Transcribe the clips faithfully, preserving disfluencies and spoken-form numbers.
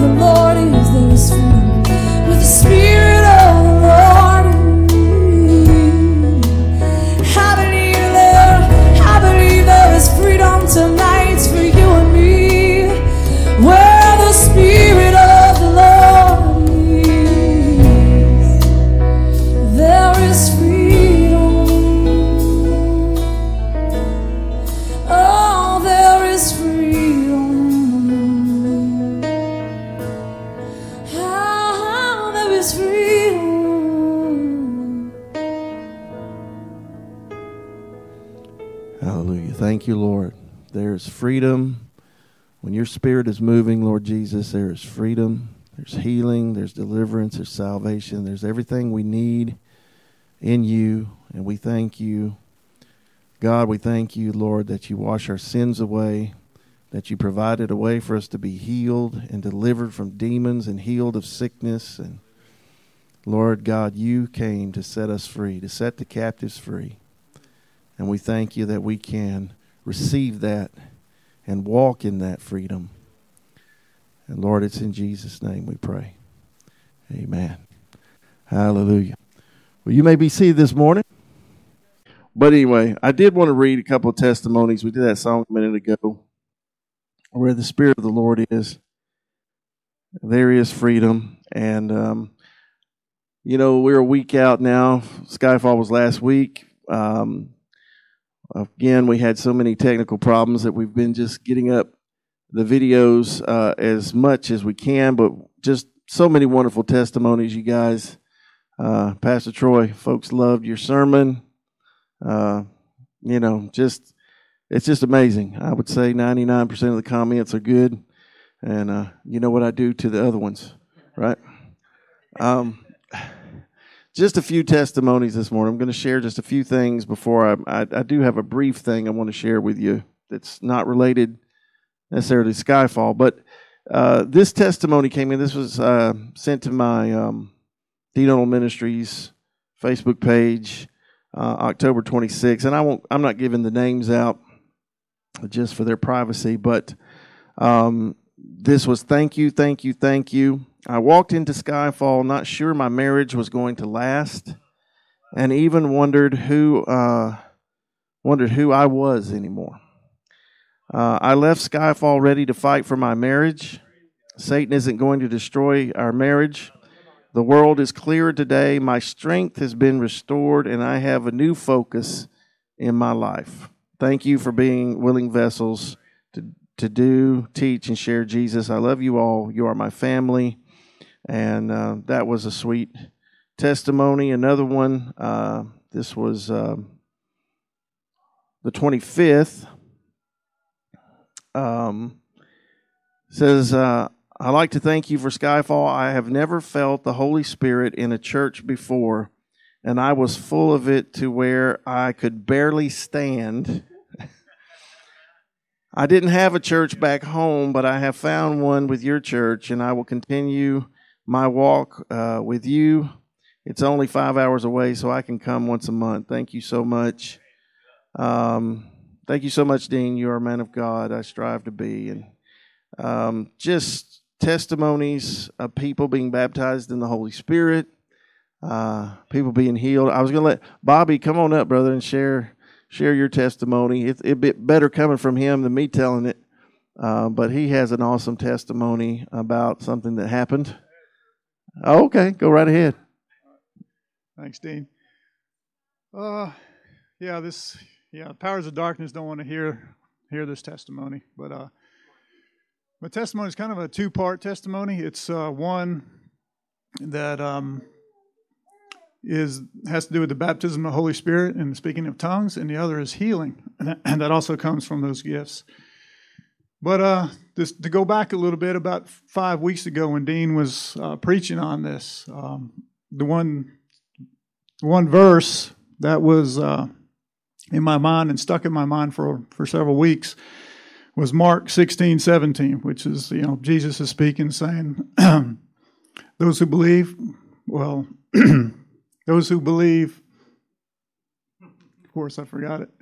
the Lord is, there is freedom. With the Spirit of the Lord is, I believe there, I believe there is freedom tonight for you and me. Where the Spirit of the Lord is, there is freedom. Oh, there is freedom. Ah, there is freedom. Hallelujah. Thank you, Lord. There is freedom. When your Spirit is moving, Lord Jesus, there is freedom. There's healing. There's deliverance. There's salvation. There's everything we need in you. And we thank you. God, we thank you, Lord, that you wash our sins away, that you provided a way for us to be healed and delivered from demons and healed of sickness. And Lord God, you came to set us free, to set the captives free. And we thank you that we can receive that and walk in that freedom. And Lord, it's in Jesus' name we pray. Amen. Hallelujah. Well, you may be seated this morning. But anyway, I did want to read a couple of testimonies. We did that song a minute ago. Where the Spirit of the Lord is, there is freedom. And, um, you know, we're a week out now. Skyfall was last week. Um, again, we had so many technical problems that we've been just getting up the videos uh, as much as we can, but just so many wonderful testimonies, you guys. Uh, Pastor Troy, folks loved your sermon. Uh, you know, just, it's just amazing. I would say ninety-nine percent of the comments are good. And uh, you know what I do to the other ones, right? Um, just a few testimonies this morning. I'm going to share just a few things before I, I, I do have a brief thing I want to share with you that's not related necessarily to Skyfall. But uh, this testimony came in. This was uh, sent to my um, Dean Arnold Ministries Facebook page uh, October twenty-sixth. And I won't, I'm not giving the names out just for their privacy, but um, this was thank you, thank you, thank you. I walked into Skyfall not sure my marriage was going to last, and even wondered who uh, wondered who I was anymore. Uh, I left Skyfall ready to fight for my marriage. Satan isn't going to destroy our marriage. The world is clearer today. My strength has been restored, and I have a new focus in my life. Thank you for being willing vessels to, to do, teach, and share Jesus. I love you all. You are my family. And uh, that was a sweet testimony. Another one, uh, this was uh, the twenty-fifth. Um, says, uh, I'd like to thank you for Skyfall. I have never felt the Holy Spirit in a church before, and I was full of it to where I could barely stand. I didn't have a church back home, but I have found one with your church, and I will continue my walk uh, with you. It's only five hours away, so I can come once a month. Thank you so much. Um, thank you so much, Dean. You are a man of God. I strive to be. And um, just testimonies of people being baptized in the Holy Spirit, uh, people being healed. I was going to let Bobby come on up, brother, and share share your testimony. It, it'd be better coming from him than me telling it, uh, but he has an awesome testimony about something that happened. Oh, okay, go right ahead. Thanks, Dean. Uh, yeah, this, yeah, powers of darkness don't want to hear hear this testimony, but uh, my testimony is kind of a two-part testimony. It's uh, one that um, is has to do with the baptism of the Holy Spirit and the speaking of tongues, and the other is healing, and that, and that also comes from those gifts. But uh, this, to go back a little bit, about five weeks ago when Dean was uh, preaching on this, um, the one one verse that was uh, in my mind and stuck in my mind for for several weeks was Mark sixteen seventeen, which is, you know, Jesus is speaking, saying, those who believe, well, those who believe, of course, I forgot it.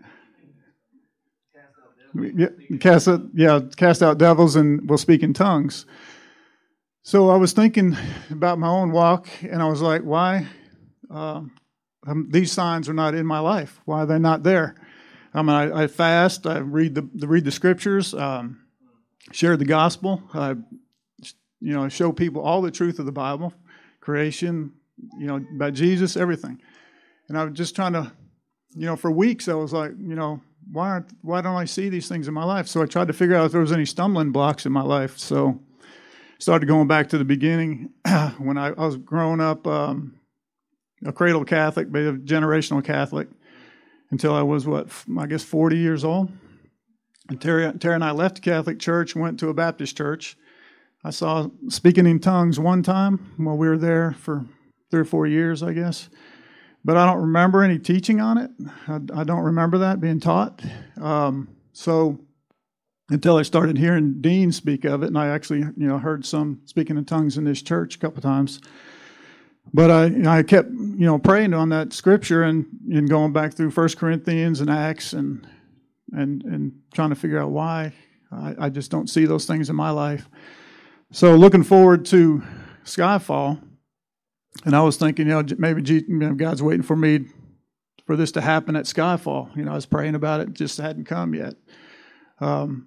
Yeah, cast out, yeah, cast out devils and will speak in tongues. So I was thinking about my own walk, and I was like, why uh, um, these signs are not in my life? Why are they not there? I mean, I, I fast, I read the, the read the scriptures, um, share the gospel, I, you know, show people all the truth of the Bible, creation, you know, about Jesus, everything. And I was just trying to, you know, for weeks I was like, you know, why aren't, why don't I see these things in my life? So I tried to figure out if there was any stumbling blocks in my life. So started going back to the beginning when I, I was growing up, um, a cradle Catholic, but a generational Catholic, until I was, what, I guess forty years old. And Terry, Terry and I left the Catholic Church, went to a Baptist church. I saw speaking in tongues one time while we were there for three or four years, I guess. But I don't remember any teaching on it. I, I don't remember that being taught. Um, so until I started hearing Dean speak of it, and I actually, you know, heard some speaking in tongues in this church a couple of times. But I, you know, I kept, you know, praying on that scripture and, and going back through First Corinthians and Acts and and and trying to figure out why. I, I just don't see those things in my life. So looking forward to Skyfall, and I was thinking, you know, maybe you know, God's waiting for me for this to happen at Skyfall. You know, I was praying about it, it just hadn't come yet. Um,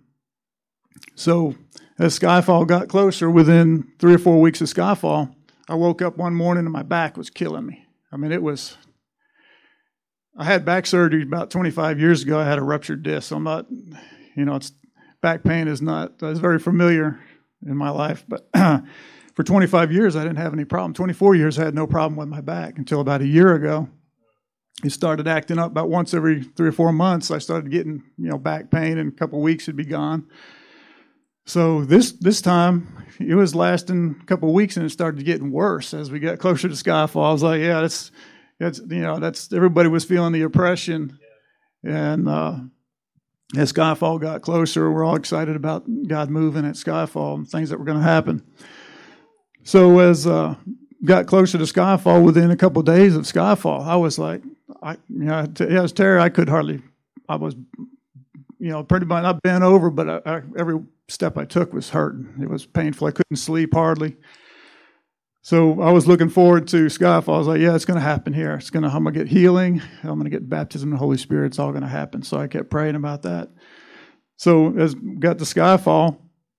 so as Skyfall got closer, within three or four weeks of Skyfall, I woke up one morning and my back was killing me. I mean, it was, I had back surgery about twenty-five years ago. I had a ruptured disc. So I'm not, you know, it's back pain is not, it's very familiar in my life. But for twenty-five years, I didn't have any problem. twenty-four years, I had no problem with my back until about a year ago. It started acting up about once every three or four months. I started getting, you know, back pain, and a couple of weeks it'd be gone. So this this time, it was lasting a couple of weeks, and it started getting worse as we got closer to Skyfall. I was like, yeah, that's, that's you know, that's everybody was feeling the oppression. And uh, as Skyfall got closer, we're all excited about God moving at Skyfall and things that were going to happen. So as uh, got closer to Skyfall, within a couple of days of Skyfall, I was like, I, you know, it was Terry. I could hardly, I was, you know, pretty much not bent over, but I, I, every step I took was hurting. It was painful. I couldn't sleep hardly. So I was looking forward to Skyfall. I was like, yeah, it's going to happen here. It's going to, I'm going to get healing. I'm going to get baptism in the Holy Spirit. It's all going to happen. So I kept praying about that. So as we got to Skyfall,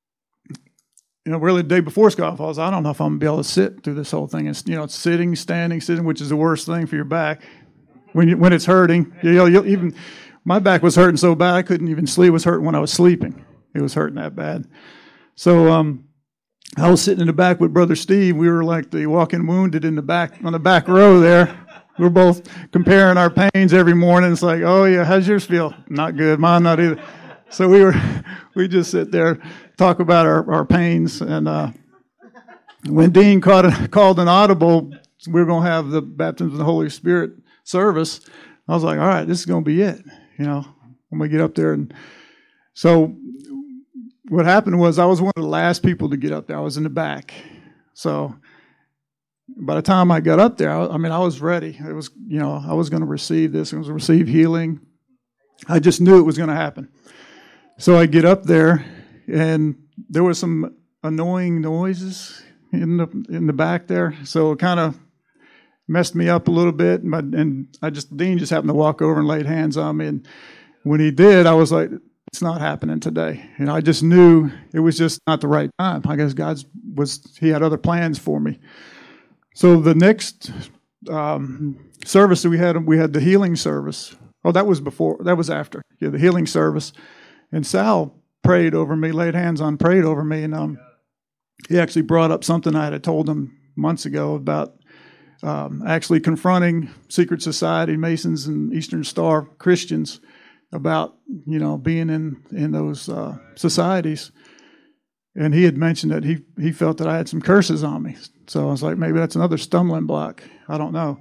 you know, really the day before Skyfall, I was, I don't know if I'm going to be able to sit through this whole thing. It's, you know, it's sitting, standing, sitting, which is the worst thing for your back when you, when it's hurting. You know, you'll even my back was hurting so bad I couldn't even sleep. It was hurting when I was sleeping. It was hurting that bad. So um, I was sitting in the back with Brother Steve. We were like the walking wounded in the back on the back row there. We were both comparing our pains every morning. It's like, oh yeah, how's yours feel? Not good. Mine not either. So we were we just sit there, talk about our, our pains. And uh, when Dean called, called an audible, we were going to have the baptism of the Holy Spirit service. I was like, all right, this is going to be it. You know, I'm going to get up there. And so what happened was I was one of the last people to get up there. I was in the back. So by the time I got up there, I, I mean, I was ready. It was, you know, I was going to receive this. I was going to receive healing. I just knew it was going to happen. So I get up there, and there was some annoying noises in the in the back there. So it kind of messed me up a little bit. And, my, and I just Dean just happened to walk over and laid hands on me. And when he did, I was like, it's not happening today. You know, I just knew it was just not the right time. I guess God was, he had other plans for me. So the next um, service that we had, we had the healing service. Oh, that was before, that was after. Yeah, the healing service. And Sal prayed over me, laid hands on, prayed over me. And um, he actually brought up something I had told him months ago about um, actually confronting secret society, Masons and Eastern Star Christians about, you know, being in, in those uh, societies. And he had mentioned that he, he felt that I had some curses on me. So I was like, maybe that's another stumbling block. I don't know.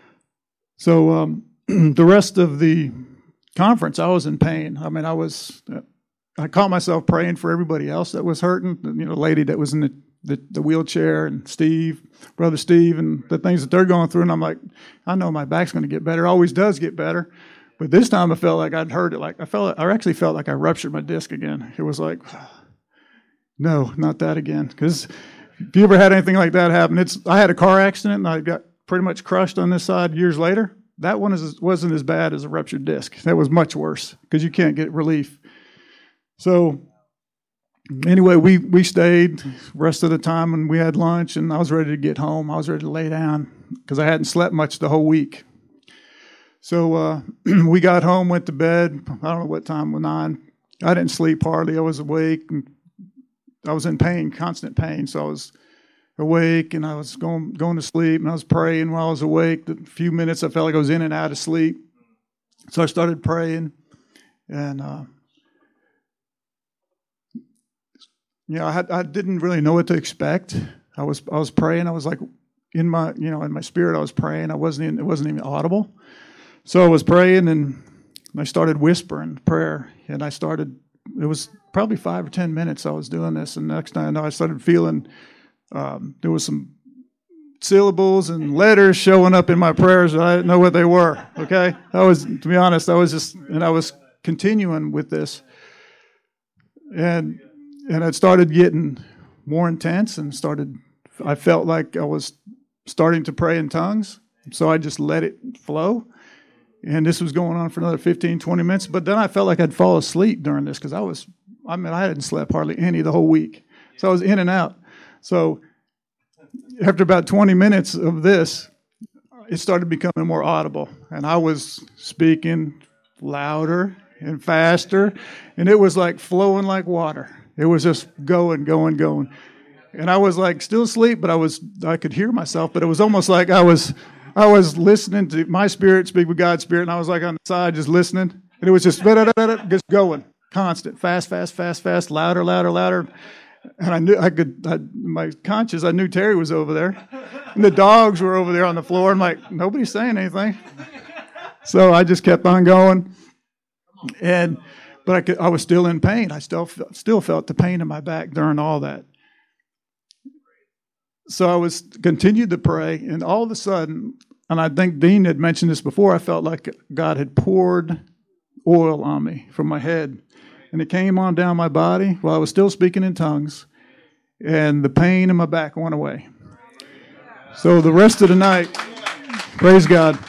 So um, the rest of the conference, I was in pain. I mean, I was, I caught myself praying for everybody else that was hurting. You know, the lady that was in the, the, the wheelchair, and Steve, Brother Steve, and the things that they're going through. And I'm like, I know my back's going to get better. It always does get better. But this time I felt like I'd heard it. Like I felt, I actually felt like I ruptured my disc again. It was like, no, not that again. Because if you ever had anything like that happen, it's I had a car accident and I got pretty much crushed on this side years later. That one is, wasn't as bad as a ruptured disc. That was much worse because you can't get relief. So anyway, we, we stayed rest of the time and we had lunch and I was ready to get home. I was ready to lay down because I hadn't slept much the whole week. So uh, we got home, went to bed. I don't know what time, nine. I didn't sleep hardly. I was awake. And I was in pain, constant pain. So I was awake and I was going going to sleep and I was praying while I was awake. A few minutes I felt like I was in and out of sleep. So I started praying and uh, you know, I, had, I didn't really know what to expect. I was I was praying. I was like in my you know in my spirit. I was praying. I wasn't in, it wasn't even audible. So I was praying and I started whispering prayer and I started. It was probably five or ten minutes I was doing this, and the next thing I know, I started feeling. Um, there was some syllables and letters showing up in my prayers that I didn't know what they were. Okay, I was, to be honest, I was just, and I was continuing with this, and and it started getting more intense, and started. I felt like I was starting to pray in tongues, so I just let it flow, and this was going on for another fifteen, twenty minutes. But then I felt like I'd fall asleep during this because I was, I mean, I hadn't slept hardly any the whole week, so I was in and out. So after about twenty minutes of this, it started becoming more audible. And I was speaking louder and faster. And it was like flowing like water. It was just going, going, going. And I was like still asleep, but I was I could hear myself. But it was almost like I was I was listening to my spirit speak with God's spirit. And I was like on the side just listening. And it was just, just going, constant, fast, fast, fast, fast, louder, louder, louder. And I knew I could, I, my conscience, I knew Terry was over there. And the dogs were over there on the floor. I'm like, nobody's saying anything. So I just kept on going. And, but I, could, I was still in pain. I still, still felt the pain in my back during all that. So I was, continued to pray. And all of a sudden, and I think Dean had mentioned this before, I felt like God had poured oil on me from my head. And it came on down my body while I was still speaking in tongues. And the pain in my back went away. So the rest of the night, praise God.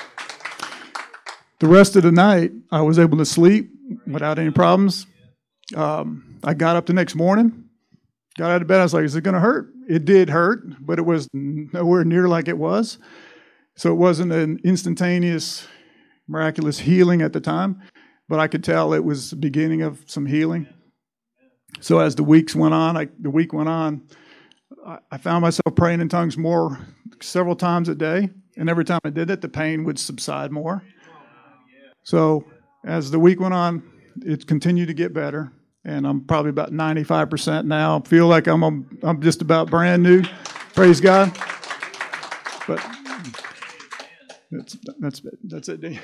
The rest of the night, I was able to sleep without any problems. Um, I got up the next morning, got out of bed. I was like, is it going to hurt? It did hurt, but it was nowhere near like it was. So it wasn't an instantaneous, miraculous healing at the time. But I could tell it was the beginning of some healing. So as the weeks went on, I, the week went on, I, I found myself praying in tongues more, several times a day. And every time I did it, the pain would subside more. So as the week went on, it continued to get better. And I'm probably about ninety-five percent now. I feel like I'm I'm, I'm just about brand new. Praise God. But that's that's that's it, Dean.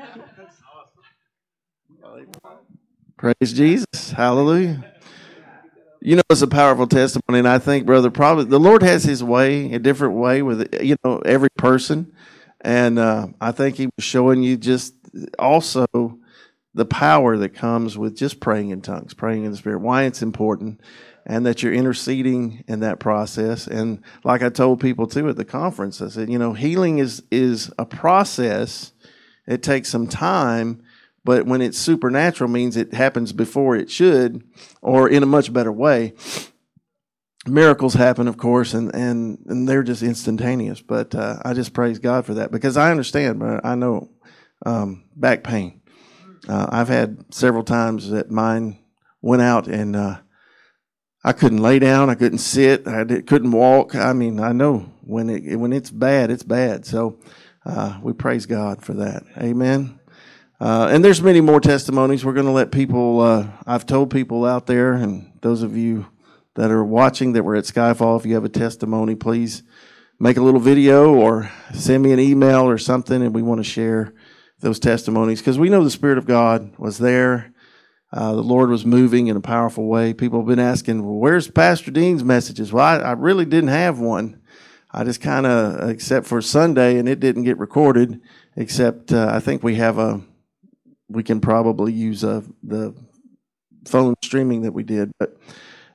Praise Jesus. Hallelujah. You know, it's a powerful testimony, and I think, brother, probably the Lord has his way, a different way with, you know, every person. And uh, I think he was showing you just also the power that comes with just praying in tongues, praying in the Spirit, why it's important, and that you're interceding in that process. And like I told people, too, at the conference, I said, you know, healing is is a process. It takes some time. But when it's supernatural, means it happens before it should, or in a much better way. Miracles happen, of course, and, and, and they're just instantaneous. But uh, I just praise God for that because I understand. I know um, back pain. Uh, I've had several times that mine went out, and uh, I couldn't lay down, I couldn't sit, I did, couldn't walk. I mean, I know when it when it's bad, it's bad. So uh, we praise God for that. Amen. Uh, and there's many more testimonies. We're going to let people, uh, I've told people out there, and those of you that are watching that were at Skyfall, if you have a testimony, please make a little video or send me an email or something, and we want to share those testimonies because we know the Spirit of God was there. Uh, the Lord was moving in a powerful way. People have been asking, well, where's Pastor Dean's messages? Well, I, I really didn't have one. I just kind of, except for Sunday, and it didn't get recorded, except uh, I think we have a, we can probably use uh, the phone streaming that we did. But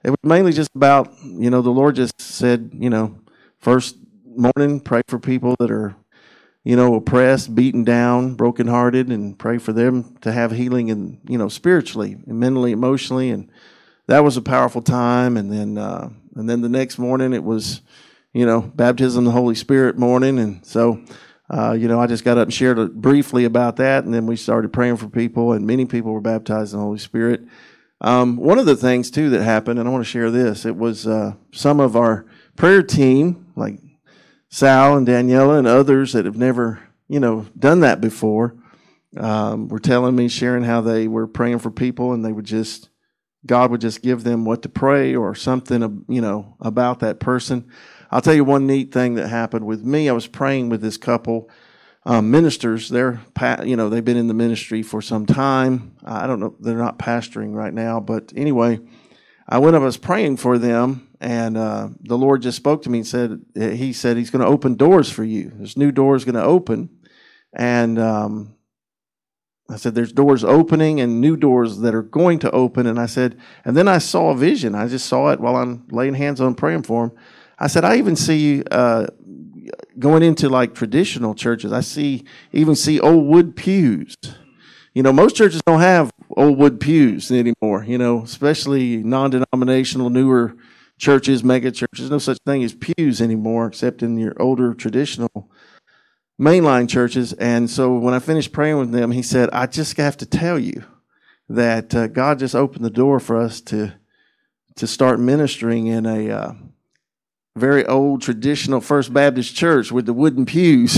it was mainly just about, you know, the Lord just said, you know, first morning, pray for people that are, you know, oppressed, beaten down, brokenhearted, and pray for them to have healing and, you know, spiritually and mentally, emotionally. And that was a powerful time. And then, uh, and then the next morning it was, you know, baptism of the Holy Spirit morning. And so, uh, you know, I just got up and shared briefly about that. And then we started praying for people, and many people were baptized in the Holy Spirit. Um, one of the things, too, that happened, and I want to share this, it was uh, some of our prayer team, like Sal and Daniela and others that have never, you know, done that before, um, were telling me, sharing how they were praying for people, and they would just, God would just give them what to pray or something, you know, about that person. I'll tell you one neat thing that happened with me. I was praying with this couple, um, ministers. They're, you know, they've been in the ministry for some time. I don't know, they're not pastoring right now, but anyway, I went up, I was praying for them, and uh, the Lord just spoke to me and said, He said He's going to open doors for you. There's new doors going to open, and um, I said, there's doors opening and new doors that are going to open. And I said, and then I saw a vision. I just saw it while I'm laying hands on praying for them. I said, I even see uh, going into like traditional churches. I see even see old wood pews. You know, most churches don't have old wood pews anymore. You know, especially non-denominational, newer churches, mega churches. No such thing as pews anymore, except in your older traditional mainline churches. And so when I finished praying with them, he said, I just have to tell you that uh, God just opened the door for us to to start ministering in a uh, very old traditional First Baptist church with the wooden pews.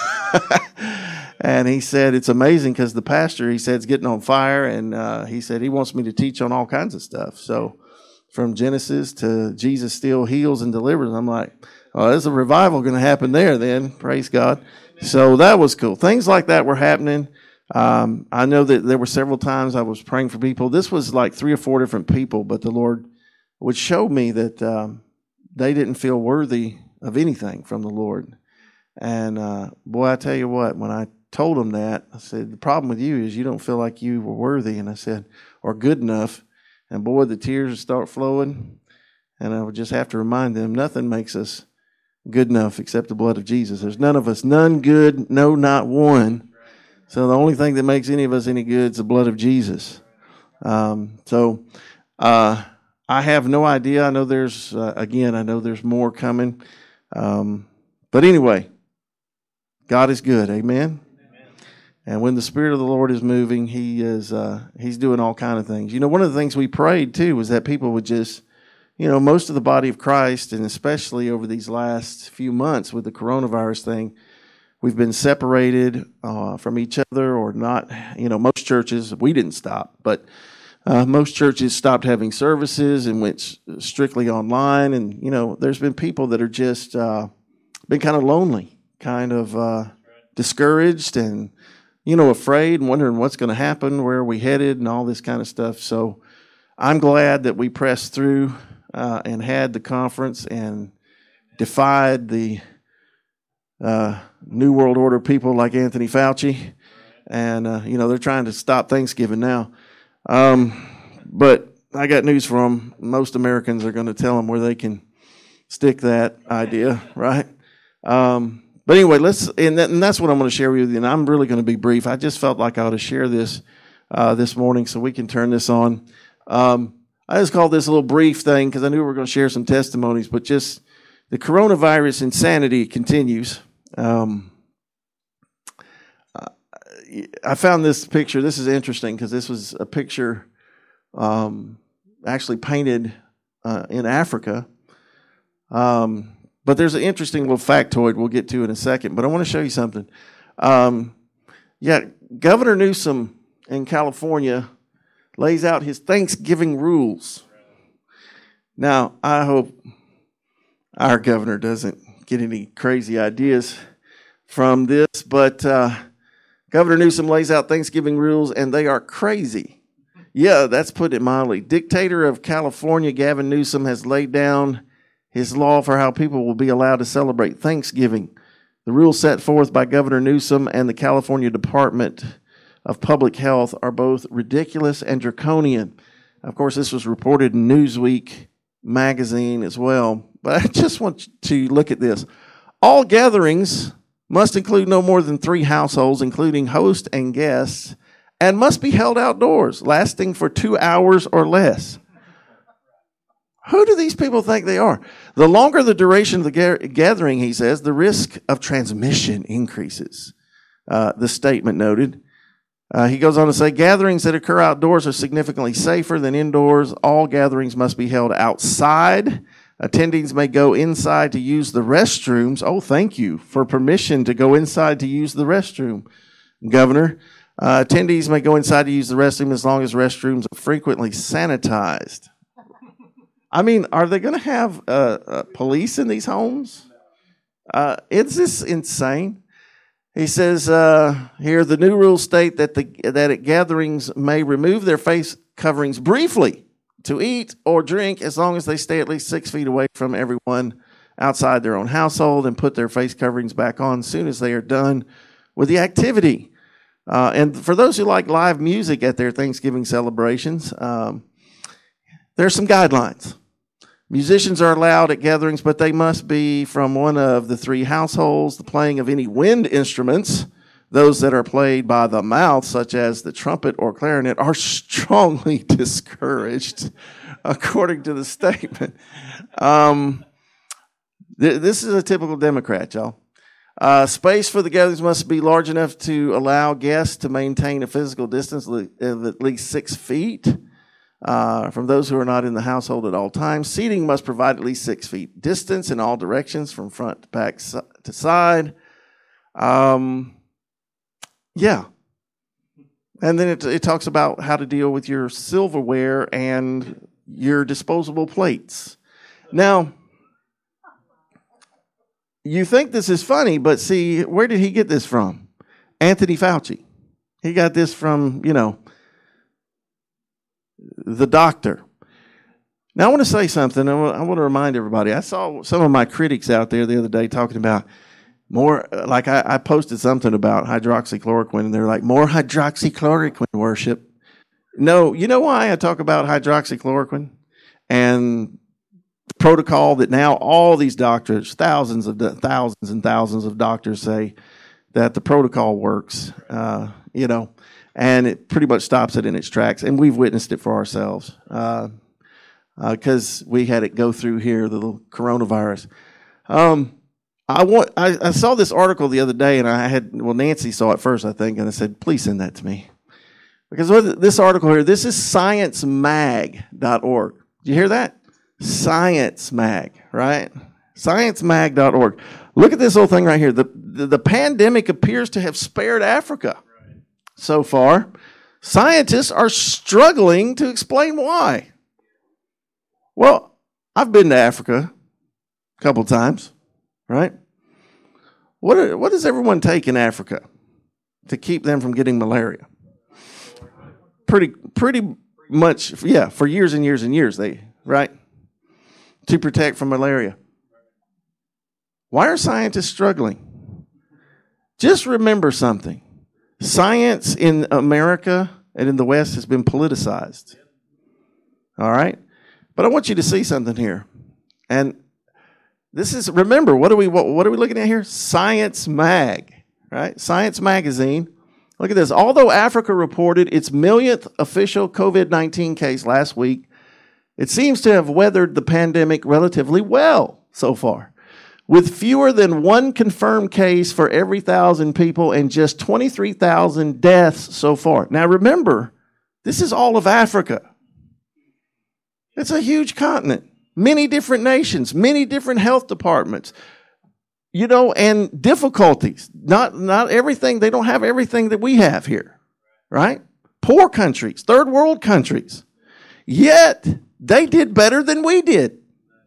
And he said, it's amazing because the pastor, he said, is getting on fire. And uh, he said he wants me to teach on all kinds of stuff. So from Genesis to Jesus still heals and delivers. I'm like, oh, there's a revival going to happen there then. Praise God. So that was cool. Things like that were happening. Um, I know that there were several times I was praying for people. This was like three or four different people, but the Lord would show me that um, they didn't feel worthy of anything from the Lord. And uh, boy, I tell you what, when I told them that, I said, the problem with you is you don't feel like you were worthy. And I said, or good enough. And boy, the tears would start flowing. And I would just have to remind them, nothing makes us good enough except the blood of Jesus. There's none of us, none good, no, not one. So the only thing that makes any of us any good is the blood of Jesus. Um, so uh, I have no idea. I know there's, uh, again, I know there's more coming. Um, but anyway, God is good. Amen. And when the Spirit of the Lord is moving, He is uh, He's doing all kind of things. You know, one of the things we prayed too was that people would just, you know, most of the body of Christ, and especially over these last few months with the coronavirus thing, we've been separated uh, from each other, or not. You know, most churches, we didn't stop, but uh, most churches stopped having services and went strictly online. And you know, there's been people that are just uh, been kind of lonely, kind of uh, discouraged, and you know, afraid and wondering what's going to happen, where are we headed, and all this kind of stuff. So I'm glad that we pressed through uh, and had the conference and defied the uh, New World Order people like Anthony Fauci. And, uh, you know, they're trying to stop Thanksgiving now. Um, but I got news for them. Most Americans are going to tell them where they can stick that idea, right? Um But anyway, let's, and, that, and that's what I'm going to share with you. And I'm really going to be brief. I just felt like I ought to share this uh, this morning so we can turn this on. Um, I just called this a little brief thing because I knew we were going to share some testimonies, but just the coronavirus insanity continues. Um, I found this picture. This is interesting because this was a picture um, actually painted uh, in Africa. Um But there's an interesting little factoid we'll get to in a second. But I want to show you something. Um, yeah, Governor Newsom in California lays out his Thanksgiving rules. Now, I hope our governor doesn't get any crazy ideas from this. But uh, Governor Newsom lays out Thanksgiving rules, and they are crazy. Yeah, that's putting it mildly. Dictator of California, Gavin Newsom, has laid down his law for how people will be allowed to celebrate Thanksgiving. The rules set forth by Governor Newsom and the California Department of Public Health are both ridiculous and draconian. Of course, this was reported in Newsweek magazine as well. But I just want you to look at this. All gatherings must include no more than three households, including host and guests, and must be held outdoors, lasting for two hours or less. Who do these people think they are? The longer the duration of the ga- gathering, he says, the risk of transmission increases. Uh, the statement noted. Uh, he goes on to say, gatherings that occur outdoors are significantly safer than indoors. All gatherings must be held outside. Attendees may go inside to use the restrooms. Oh, thank you for permission to go inside to use the restroom, Governor. Uh, attendees may go inside to use the restroom as long as restrooms are frequently sanitized. I mean, are they going to have uh, uh, police in these homes? Uh, it's just insane. He says uh, here, the new rules state that the that at gatherings may remove their face coverings briefly to eat or drink as long as they stay at least six feet away from everyone outside their own household, and put their face coverings back on as soon as they are done with the activity. Uh, and for those who like live music at their Thanksgiving celebrations, um, there are some guidelines. Musicians are allowed at gatherings, but they must be from one of the three households. The playing of any wind instruments, those that are played by the mouth, such as the trumpet or clarinet, are strongly discouraged, according to the statement. Um, th- this is a typical Democrat, y'all. Uh, space for the gatherings must be large enough to allow guests to maintain a physical distance of at least six feet. Uh, from those who are not in the household at all times. Seating must provide at least six feet distance in all directions from front to back to side. Um, yeah. And then it, it talks about how to deal with your silverware and your disposable plates. Now, you think this is funny, but see, where did he get this from? Anthony Fauci. He got this from, you know, the doctor. Now, I want to say something. I want to remind everybody. I saw some of my critics out there the other day talking about more, like I, I posted something about hydroxychloroquine, and they're like, more hydroxychloroquine worship. No, you know why I talk about hydroxychloroquine and the protocol that now all these doctors, thousands of thousands and thousands of doctors say that the protocol works, uh, you know, and it pretty much stops it in its tracks. And we've witnessed it for ourselves because uh, uh, we had it go through here, the little coronavirus. Um, I want. I, I saw this article the other day, and I had, well, Nancy saw it first, I think, and I said, please send that to me. Because what, this article here, this is science mag dot org. Did you hear that? Science Mag, right? science mag dot org. Look at this whole thing right here. The, the, the pandemic appears to have spared Africa. So far, scientists are struggling to explain why. Well, I've been to Africa a couple times, right? What what does everyone take in Africa to keep them from getting malaria? Pretty pretty much, yeah, for years and years and years, they right? To protect from malaria. Why are scientists struggling? Just remember something. Science in America and in the West has been politicized. All right? But I want you to see something here. And this is, remember, what are we what, what are we looking at here? Science Mag, right? Science Magazine. Look at this. Although Africa reported its millionth official covid nineteen case last week, it seems to have weathered the pandemic relatively well so far, with fewer than one confirmed case for every thousand people and just twenty-three thousand deaths so far. Now remember, this is all of Africa. It's a huge continent, many different nations, many different health departments, you know, and difficulties. Not, not everything, they don't have everything that we have here, right? Poor countries, third world countries. Yet, they did better than we did.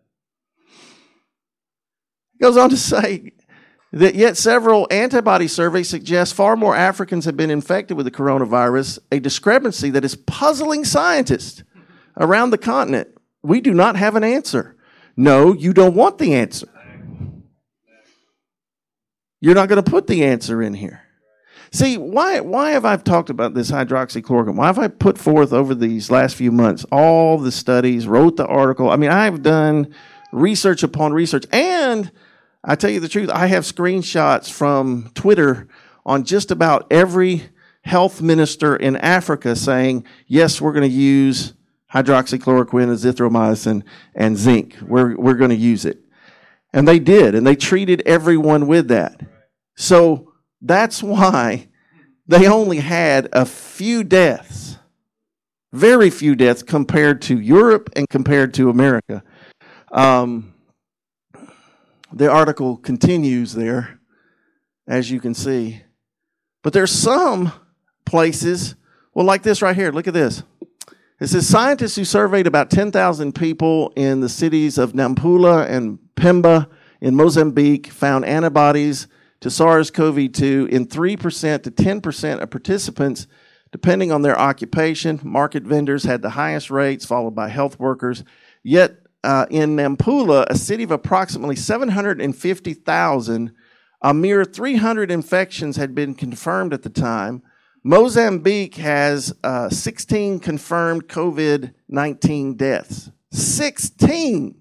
He goes on to say that yet several antibody surveys suggest far more Africans have been infected with the coronavirus, a discrepancy that is puzzling scientists around the continent. We do not have an answer. No, you don't want the answer. You're not going to put the answer in here. See, why why have I talked about this hydroxychloroquine? Why have I put forth over these last few months all the studies, wrote the article? I mean, I've done research upon research. And I tell you the truth, I have screenshots from Twitter on just about every health minister in Africa saying, yes, we're going to use hydroxychloroquine, azithromycin, and zinc. We're, we're going to use it. And they did, and they treated everyone with that. So that's why they only had a few deaths, very few deaths compared to Europe and compared to America. Um, the article continues there, as you can see. But there's some places, well, like this right here. Look at this. It says scientists who surveyed about ten thousand people in the cities of Nampula and Pemba in Mozambique found antibodies to SARS-C o V two in three percent to ten percent of participants, depending on their occupation. Market vendors had the highest rates, followed by health workers. Yet uh, in Nampula, a city of approximately seven hundred fifty thousand, a mere three hundred infections had been confirmed at the time. Mozambique has uh, sixteen confirmed COVID nineteen deaths. sixteen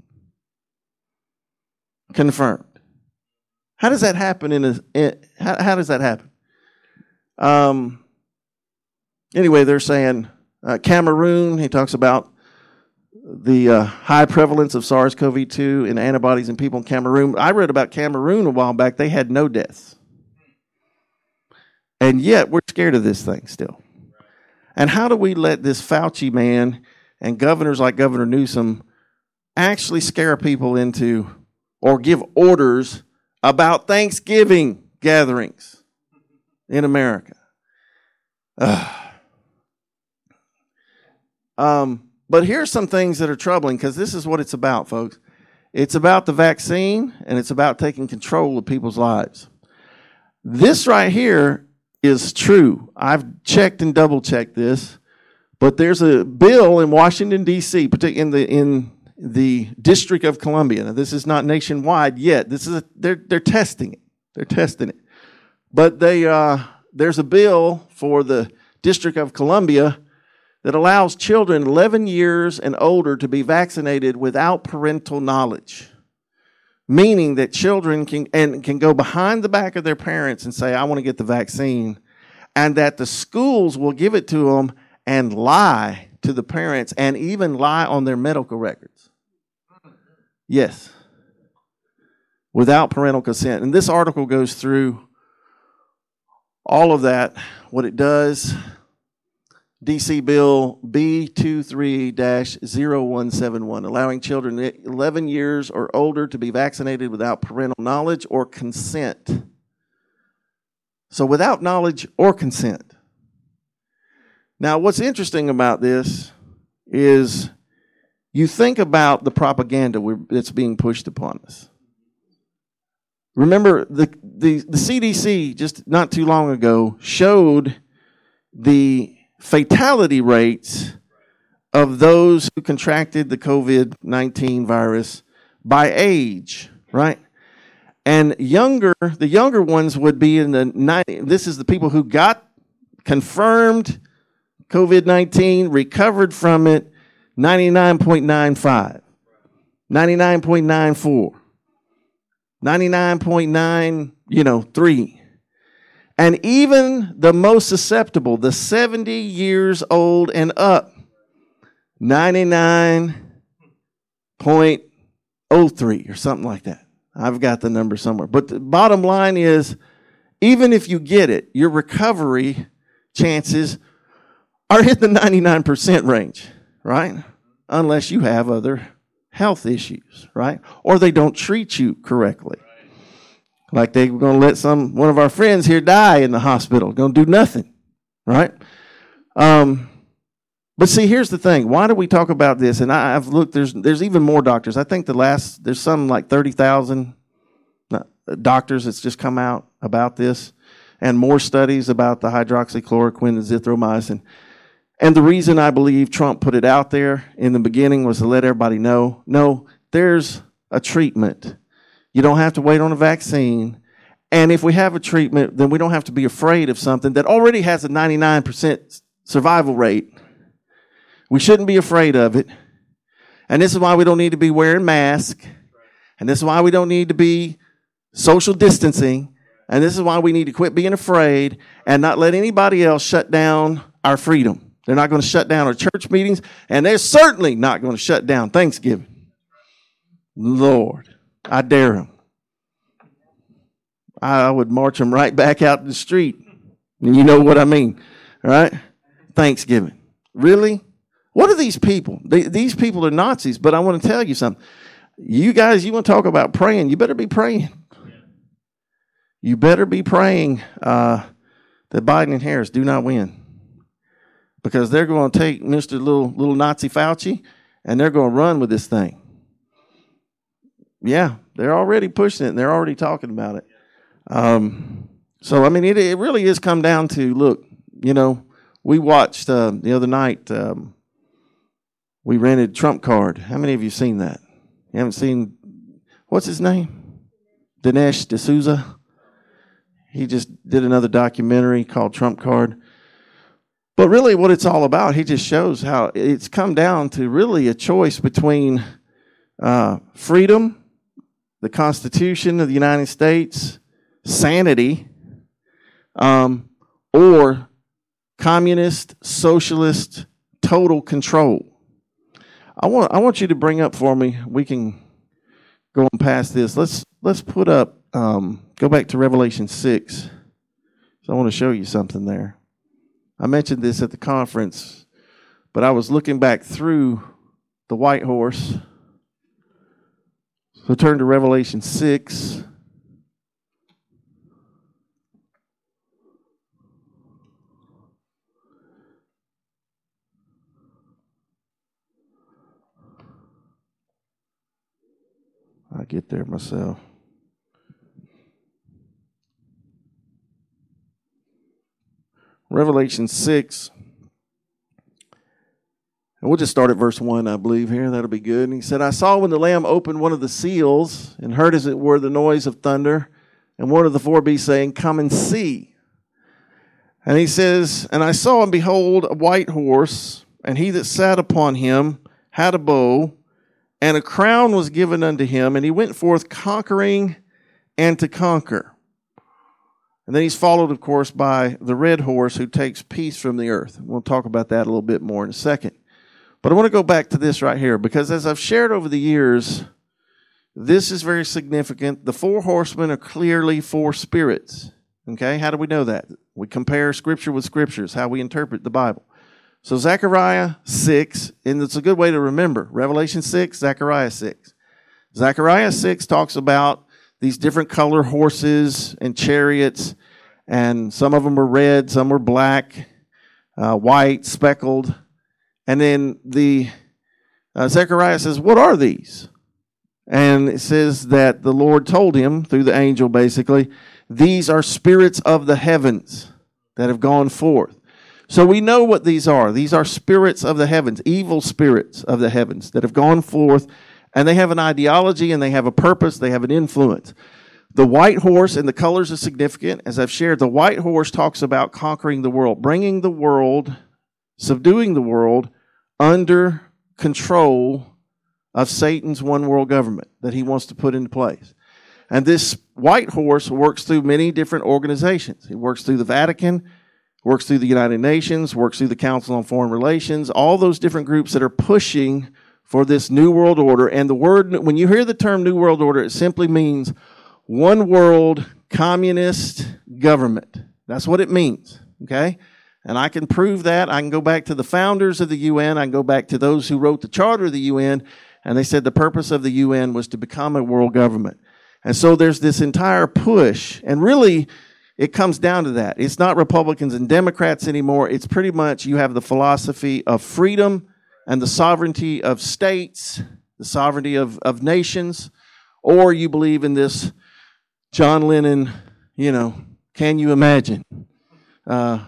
confirmed. How does that happen in a, in, how, how does that happen? Um, anyway, they're saying uh, Cameroon, he talks about the uh, high prevalence of SARS-C o V two in antibodies in people in Cameroon. I read about Cameroon a while back. They had no deaths. And yet, we're scared of this thing still. And how do we let this Fauci man and governors like Governor Newsom actually scare people into or give orders about Thanksgiving gatherings in America? Uh. Um, but here's some things that are troubling, because this is what it's about, folks. It's about the vaccine, and it's about taking control of people's lives. This right here is true. I've checked and double-checked this, but there's a bill in Washington, D C, particularly in the in the District of Columbia. Now, this is not nationwide yet. This is a, they're they're testing it. They're testing it. But they uh, there's a bill for the District of Columbia that allows children eleven years and older to be vaccinated without parental knowledge. Meaning that children can and can go behind the back of their parents and say, I want to get the vaccine, and that the schools will give it to them and lie to the parents and even lie on their medical records. Yes. Without parental consent. And this article goes through all of that, what it does. D C Bill B twenty-three dash zero one seven one, allowing children eleven years or older to be vaccinated without parental knowledge or consent. So without knowledge or consent. Now, what's interesting about this is you think about the propaganda that's being pushed upon us. Remember, the, the, the C D C just not too long ago showed the fatality rates of those who contracted the COVID nineteen virus by age, right? And younger, the younger ones would be in the ninety. This is the people who got confirmed COVID nineteen, recovered from it, ninety-nine point nine five, ninety-nine point nine four, ninety-nine point nine, you know, three. And even the most susceptible, the seventy years old and up, ninety-nine point oh three or something like that. I've got the number somewhere. But the bottom line is, even if you get it, your recovery chances are in the ninety-nine percent range, right? Unless you have other health issues, right? Or they don't treat you correctly. Like they're going to let some one of our friends here die in the hospital. Going to do nothing, right? Um, but see, here's the thing. Why do we talk about this? And I, I've looked. There's there's even more doctors. I think the last there's some like thirty thousand doctors that's just come out about this, and more studies about the hydroxychloroquine and azithromycin. And the reason I believe Trump put it out there in the beginning was to let everybody know, no, there's a treatment. You don't have to wait on a vaccine, And if we have a treatment, then we don't have to be afraid of something that already has a ninety-nine percent survival rate. We shouldn't be afraid of it. And this is why we don't need to be wearing masks. And this is why we don't need to be social distancing. And this is why we need to quit being afraid and not let anybody else shut down our freedom. They're not going to shut down our church meetings, and they're certainly not going to shut down Thanksgiving. Lord, I dare them. I would march them right back out to the street. And you know what I mean, all right? Thanksgiving. Really? What are these people? They, these people are Nazis, but I want to tell you something. You guys, you want to talk about praying, you better be praying. You better be praying uh, that Biden and Harris do not win. Because they're going to take Mister Little, little Nazi Fauci and they're going to run with this thing. Yeah, they're already pushing it and they're already talking about it. Um, so, I mean, it, it really is come down to, look, you know, we watched uh, the other night, um, we rented Trump Card. How many of you seen that? You haven't seen, what's his name? Dinesh D'Souza. He just did another documentary called Trump Card. But really what it's all about, he just shows how it's come down to really a choice between uh, freedom, the Constitution of the United States, sanity, um, or communist, socialist, total control. I want I want you to bring up for me, we can go on past this. Let's let's put up, um, go back to Revelation six. So I want to show you something there. I mentioned this at the conference, but I was looking back through the white horse. So turn to Revelation six. I get there myself. Revelation six. And we'll just start at verse one, I believe, here. That'll be good. And he said, I saw when the Lamb opened one of the seals, and heard as it were the noise of thunder, and one of the four beasts saying, Come and see. And he says, And I saw, and behold, a white horse, and he that sat upon him had a bow, and a crown was given unto him, and he went forth conquering and to conquer. And then he's followed, of course, by the red horse who takes peace from the earth. We'll talk about that a little bit more in a second. But I want to go back to this right here, because as I've shared over the years, this is very significant. The four horsemen are clearly four spirits. Okay, how do we know that? We compare Scripture with Scriptures, how we interpret the Bible. So Zechariah six, and it's a good way to remember. Revelation six, Zechariah six. Zechariah six talks about these different color horses and chariots, and some of them were red, some were black, uh, white, speckled. And then the uh, Zechariah says, what are these? And it says that the Lord told him, through the angel basically, these are spirits of the heavens that have gone forth. So we know what these are. These are spirits of the heavens, evil spirits of the heavens that have gone forth, and they have an ideology and they have a purpose, they have an influence. The white horse, and the colors are significant. As I've shared, the white horse talks about conquering the world, bringing the world, subduing the world under control of Satan's one world government that he wants to put into place. And this white horse works through many different organizations. It works through the Vatican, works through the United Nations, works through the Council on Foreign Relations, all those different groups that are pushing for this New World Order. And the word, when you hear the term New World Order, it simply means one world communist government. That's what it means, okay? And I can prove that. I can go back to the founders of the U N. I can go back to those who wrote the charter of the U N, and they said the purpose of the U N was to become a world government. And so there's this entire push, and really, it comes down to that. It's not Republicans and Democrats anymore. It's pretty much you have the philosophy of freedom and the sovereignty of states, the sovereignty of, of nations, or you believe in this John Lennon, you know, can you imagine? Uh,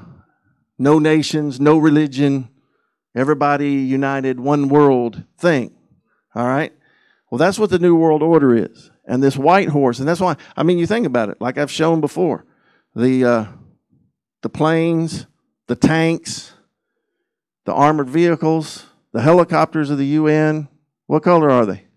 no nations, no religion, everybody united, one world thing. All right? Well, that's what the New World Order is. And this white horse, and that's why, I mean, you think about it, like I've shown before, the uh, the planes, the tanks, the armored vehicles, the helicopters of the U N, what color are they?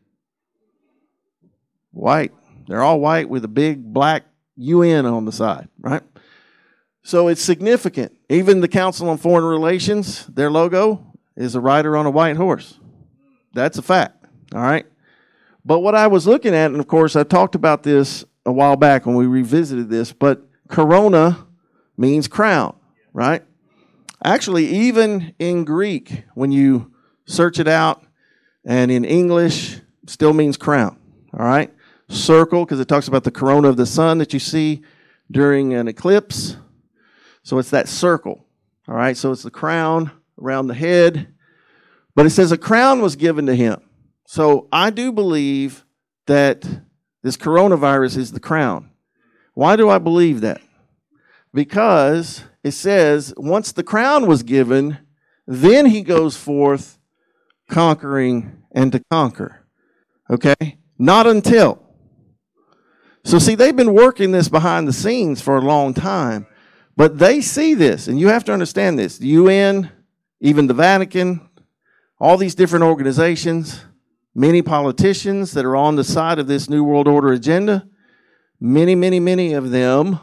White. They're all white with a big black U N on the side, right? So it's significant. Even the Council on Foreign Relations, their logo is a rider on a white horse. That's a fact, all right? But what I was looking at, and of course I talked about this a while back when we revisited this, but corona means crown, right? Actually, even in Greek, when you search it out, and in English, still means crown, all right? Circle, because it talks about the corona of the sun that you see during an eclipse. So it's that circle, all right? So it's the crown around the head. But it says a crown was given to him. So I do believe that this coronavirus is the crown. Why do I believe that? Because it says once the crown was given, then he goes forth conquering and to conquer. Okay? Not until. So see, they've been working this behind the scenes for a long time, but they see this, and you have to understand this. The U N, even the Vatican, all these different organizations, many politicians that are on the side of this New World Order agenda, many, many, many of them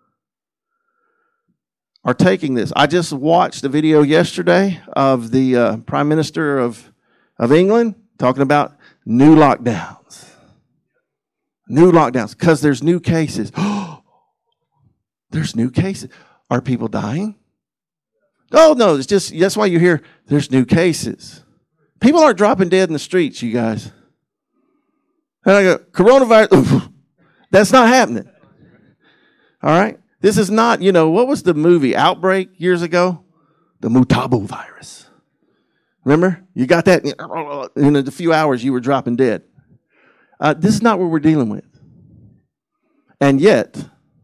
are taking this. I just watched a video yesterday of the uh, Prime Minister of, of England talking about new lockdowns. New lockdowns, because there's new cases. There's new cases. Are people dying? Oh, no, it's just, that's why you hear there's new cases. People aren't dropping dead in the streets, you guys. And I go, coronavirus, that's not happening. All right? This is not, you know, what was the movie Outbreak years ago? The Mutabo virus. Remember? You got that in a few hours you were dropping dead. Uh, this is not what we're dealing with. And yet,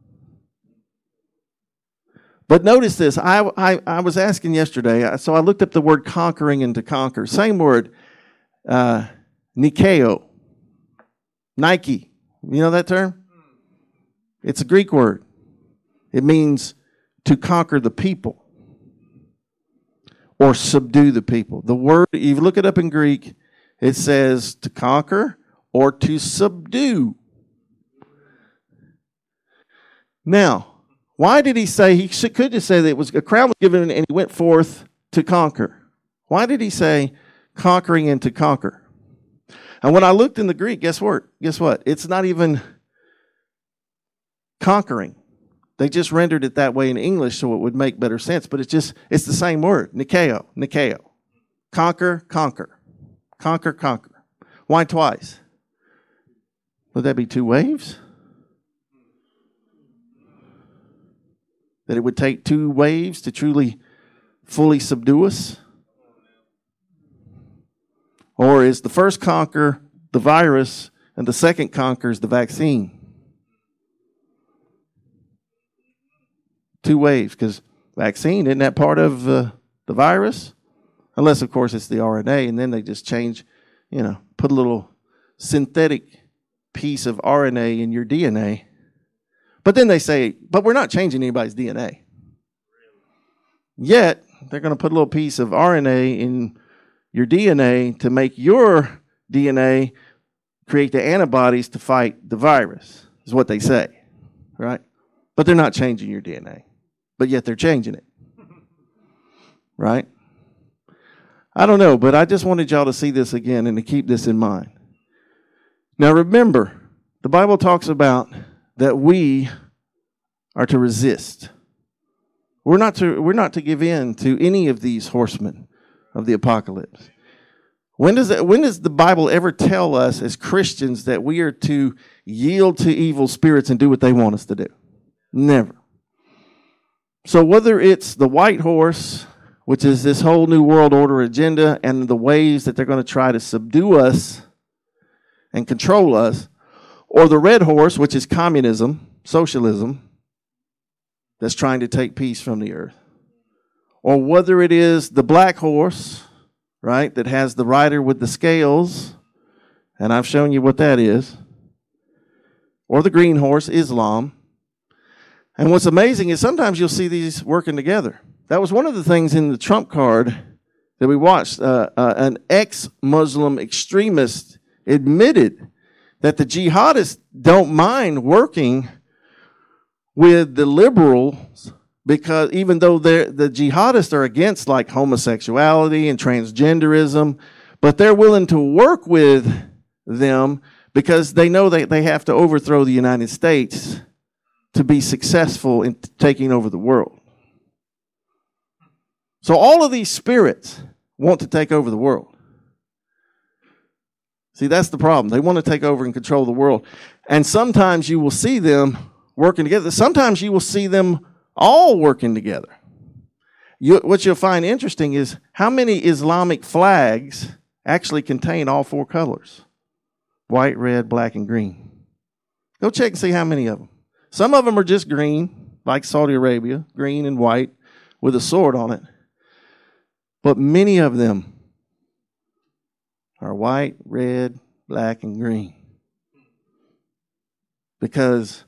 but notice this. I, I, I was asking yesterday, so I looked up the word conquering and to conquer. Same word, uh, Nikeo, Nike. You know that term? It's a Greek word. It means to conquer the people or subdue the people. The word, if you look it up in Greek, it says to conquer or to subdue. Now, why did he say, he could just say that it was a crown was given and he went forth to conquer. Why did he say conquering and to conquer? And when I looked in the Greek, guess what? Guess what? It's not even conquering. They just rendered it that way in English so it would make better sense, but it's just, it's the same word, Nikeo, Nikeo. Conquer, conquer. Conquer, conquer. Why twice? Would that be two waves? That it would take two waves to truly, fully subdue us? Or is the first conquer the virus and the second conquers the vaccine? Two waves, because vaccine, isn't that part of uh, the virus? Unless, of course, it's the R N A, and then they just change, you know, put a little synthetic piece of R N A in your D N A. But then they say, but we're not changing anybody's D N A. Yet, they're going to put a little piece of R N A in your D N A to make your D N A create the antibodies to fight the virus, is what they say, right? But they're not changing your D N A. But yet they're changing it, right? I don't know, but I just wanted y'all to see this again and to keep this in mind. Now remember, the Bible talks about that we are to resist. We're not to, we're not to give in to any of these horsemen of the apocalypse. When does it, when does the Bible ever tell us as Christians that we are to yield to evil spirits and do what they want us to do? Never. So whether it's the white horse, which is this whole New World Order agenda and the ways that they're going to try to subdue us and control us, or the red horse, which is communism, socialism, that's trying to take peace from the earth, or whether it is the black horse, right, that has the rider with the scales and I've shown you what that is, or the green horse, Islam. And what's amazing is sometimes you'll see these working together. That was one of the things in the Trump card that we watched. Uh, uh, an ex-Muslim extremist admitted that the jihadists don't mind working with the liberals, because even though they're, the jihadists are against like homosexuality and transgenderism, but they're willing to work with them because they know that they have to overthrow the United States to be successful in taking over the world. So all of these spirits want to take over the world. See, that's the problem. They want to take over and control the world. And sometimes you will see them working together. Sometimes you will see them all working together. You, what you'll find interesting is how many Islamic flags actually contain all four colors: white, red, black, and green. Go check and see how many of them. Some of them are just green, like Saudi Arabia, green and white with a sword on it. But many of them are white, red, black, and green. Because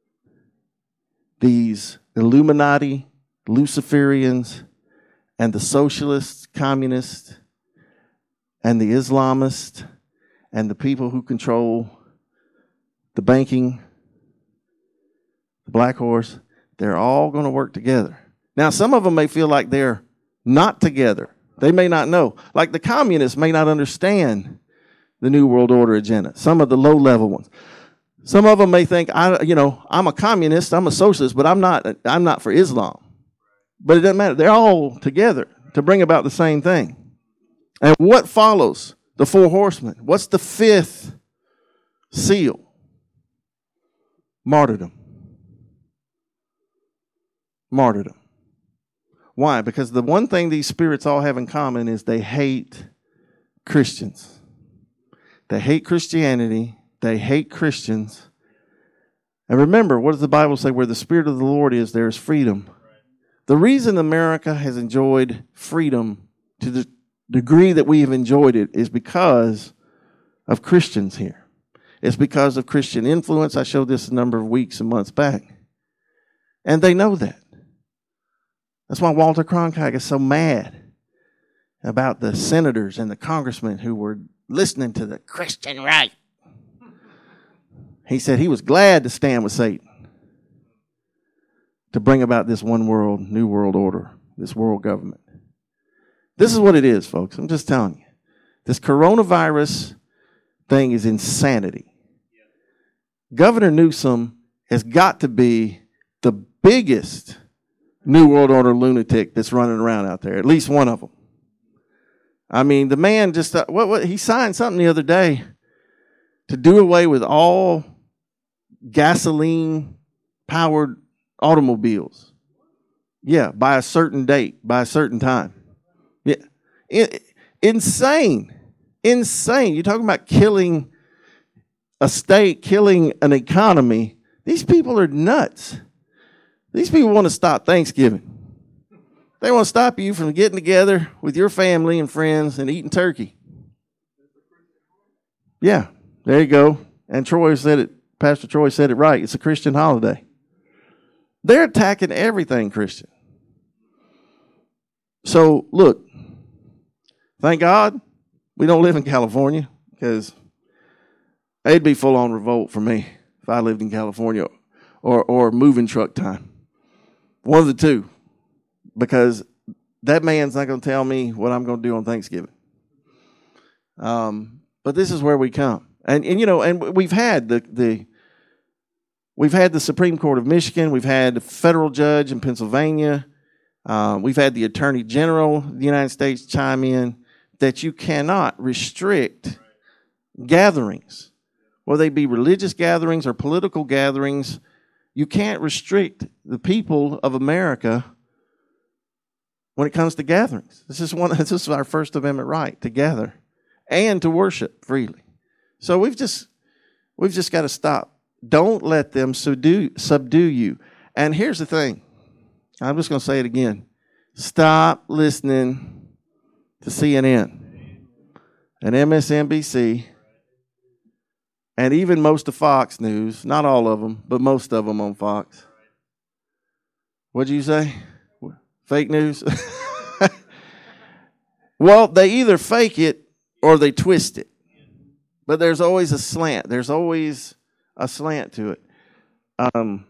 these Illuminati, Luciferians, and the socialists, communists, and the Islamists, and the people who control the banking, the black horse, they're all going to work together. Now, some of them may feel like they're not together. They may not know. Like the communists may not understand the New World Order agenda. Some of the low-level ones. Some of them may think, I, you know, I'm a communist, I'm a socialist, but I'm not. I'm not for Islam. But it doesn't matter. They're all together to bring about the same thing. And what follows the four horsemen? What's the fifth seal? Martyrdom. Martyrdom. Why? Because the one thing these spirits all have in common is they hate Christians. They hate Christianity. They hate Christians. And remember, what does the Bible say? Where the Spirit of the Lord is, there is freedom. The reason America has enjoyed freedom to the degree that we have enjoyed it is because of Christians here. It's because of Christian influence. I showed this a number of weeks and months back. And they know that. That's why Walter Cronkite is so mad about the senators and the congressmen who were listening to the Christian right. He said he was glad to stand with Satan to bring about this one world, new world order, this world government. This is what it is, folks. I'm just telling you. This coronavirus thing is insanity. Governor Newsom has got to be the biggest New World Order lunatic that's running around out there, at least one of them. I mean, the man just, uh, what, what, he signed something the other day to do away with all gasoline-powered automobiles. Yeah, by a certain date, by a certain time. Yeah, it, insane, insane. You're talking about killing a state, killing an economy. These people are nuts. These people want to stop Thanksgiving. They want to stop you from getting together with your family and friends and eating turkey. Yeah, there you go. And Troy said it, Pastor Troy said it right. It's a Christian holiday. They're attacking everything Christian. So, look, thank God we don't live in California, because it'd be full-on revolt for me if I lived in California, or, or moving truck time. One of the two, because that man's not going to tell me what I'm going to do on Thanksgiving. Um, but this is where we come. And, and you know, and we've had the, the we've had the Supreme Court of Michigan. We've had a federal judge in Pennsylvania. Um, we've had the Attorney General of the United States chime in that you cannot restrict gatherings, whether they be religious gatherings or political gatherings. You can't restrict the people of America when it comes to gatherings. This is one. This is our First Amendment right to gather and to worship freely. So we've just we've just got to stop. Don't let them subdue subdue you. And here's the thing. I'm just going to say it again. Stop listening to C N N and M S N B C and even most of Fox News, not all of them, but most of them on Fox. What'd you say? Fake news? Well, they either fake it or they twist it. But there's always a slant. There's always a slant to it. Um,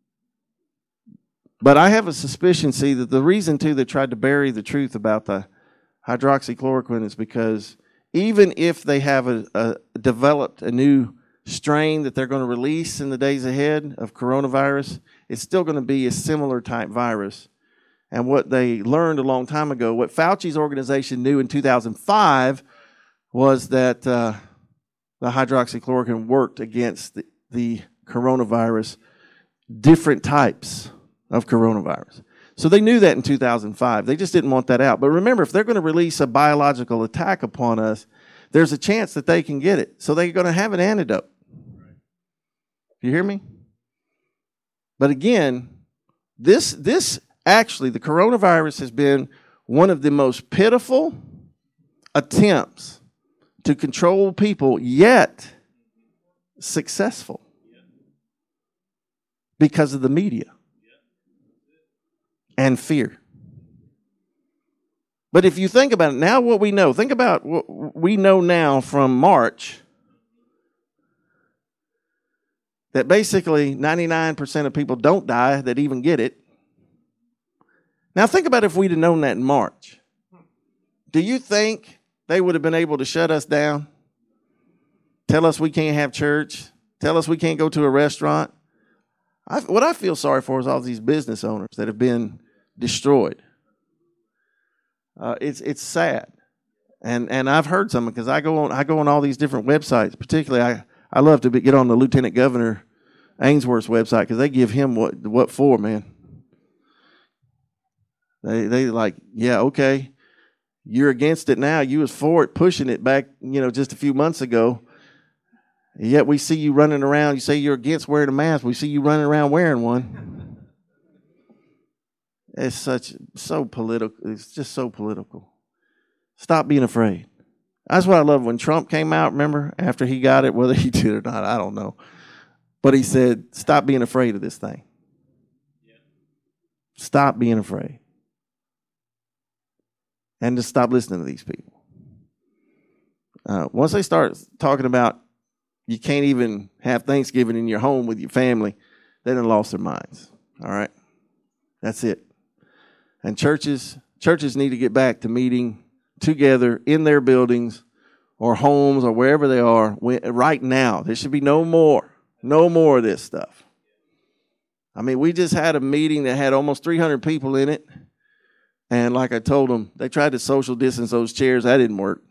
but I have a suspicion, see, that the reason, too, they tried to bury the truth about the hydroxychloroquine is because even if they have a, a developed a new strain that they're going to release in the days ahead of coronavirus, it's still going to be a similar type virus. And what they learned a long time ago, what Fauci's organization knew in two thousand five was that uh, the hydroxychloroquine worked against the, the coronavirus, different types of coronavirus. So they knew that in two thousand five. They just didn't want that out. But remember, if they're going to release a biological attack upon us, there's a chance that they can get it. So they're going to have an antidote. You hear me? But again, this this actually, the coronavirus has been one of the most pitiful attempts to control people, yet successful because of the media and fear. But if you think about it, now what we know, think about what we know now from March, that basically ninety-nine percent of people don't die that even get it. Now think about if we'd have known that in March. Do you think they would have been able to shut us down? Tell us we can't have church? Tell us we can't go to a restaurant? I, what I feel sorry for is all these business owners that have been destroyed. Uh, it's it's sad, and and I've heard some because I go on I go on all these different websites. Particularly, I, I love to be, get on the Lieutenant Governor Ainsworth's website because they give him what what for, man. They they like, yeah, okay, you're against it now. You was for it, pushing it back, you know, just a few months ago. Yet we see you running around. You say you're against wearing a mask. We see you running around wearing one. It's such so political. It's just so political. Stop being afraid. That's what I love when Trump came out. Remember, after he got it, whether he did or not, I don't know. But he said, "Stop being afraid of this thing. Stop being afraid." And just stop listening to these people. Uh, once they start talking about you can't even have Thanksgiving in your home with your family, they done lost their minds. All right? That's it. And churches, churches need to get back to meeting together in their buildings or homes or wherever they are right now. There should be no more, no more of this stuff. I mean, we just had a meeting that had almost three hundred people in it. And like I told them, they tried to social distance those chairs. That didn't work.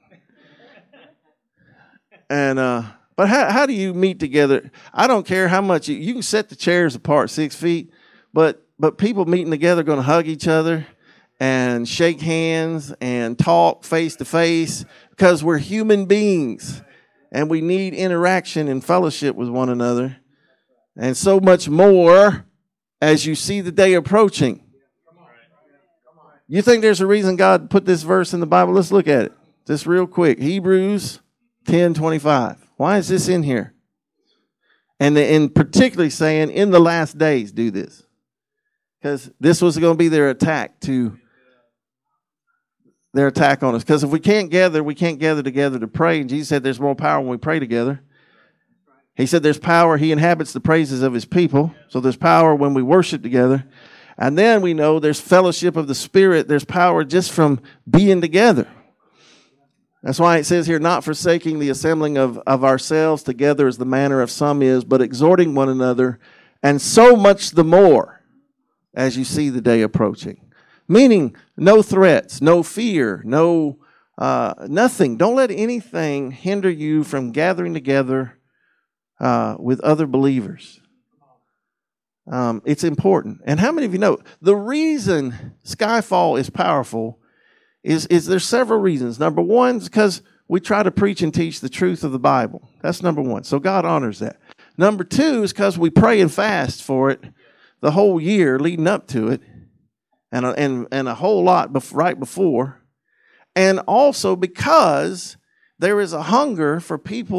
And uh, but how how do you meet together? I don't care how much you, you can set the chairs apart six feet, but but people meeting together are going to hug each other and shake hands and talk face to face because we're human beings and we need interaction and fellowship with one another, and so much more as you see the day approaching. You think there's a reason God put this verse in the Bible? Let's look at it just real quick. Hebrews ten twenty-five. Why is this in here? And, the, and particularly saying in the last days do this. Because this was going to be their attack to their attack on us. Because if we can't gather, we can't gather together to pray. And Jesus said there's more power when we pray together. He said there's power. He inhabits the praises of his people. So there's power when we worship together. And then we know there's fellowship of the Spirit. There's power just from being together. That's why it says here, not forsaking the assembling of, of ourselves together as the manner of some is, but exhorting one another, and so much the more as you see the day approaching. Meaning no threats, no fear, no uh, nothing. Don't let anything hinder you from gathering together uh, with other believers. Um, it's important. And how many of you know the reason Skyfall is powerful is, is there's several reasons. Number one is because we try to preach and teach the truth of the Bible. That's number one. So God honors that. Number two is because we pray and fast for it the whole year leading up to it, and a, and, and a whole lot bef- right before. And also because there is a hunger for people